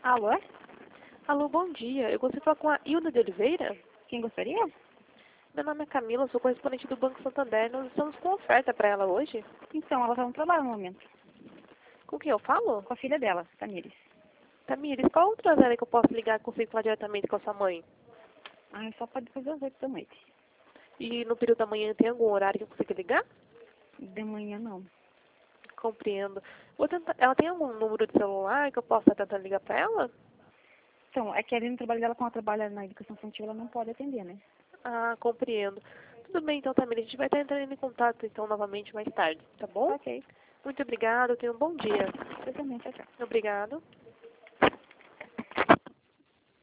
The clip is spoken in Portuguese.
Alô? Alô, bom dia. Eu gostaria de falar com a Hilda de Oliveira. Quem gostaria? Meu nome é Camila, sou correspondente do Banco Santander. Nós estamos com oferta para ela hoje. Então, ela tá no trabalho no momento. Com quem eu falo? Com a filha dela, Tamires. Tamires, qual outra área que eu posso ligar e consigo falar diretamente com a sua mãe? Ah, só pode fazer às 8 da noite. E no período da manhã tem algum horário que eu consiga ligar? De manhã não. Compreendo. Vou tentar... Ela tem algum número de celular que eu possa tentar ligar para ela? Então, é que ali no trabalho dela, como ela trabalha na educação infantil, ela não pode atender, né? Ah, compreendo. Tudo bem, então, Tamires. A gente vai estar entrando em contato, então, novamente mais tarde, tá bom? Ok. Muito obrigada. Tenha um bom dia. Eu também, tchau, tchau. Obrigado.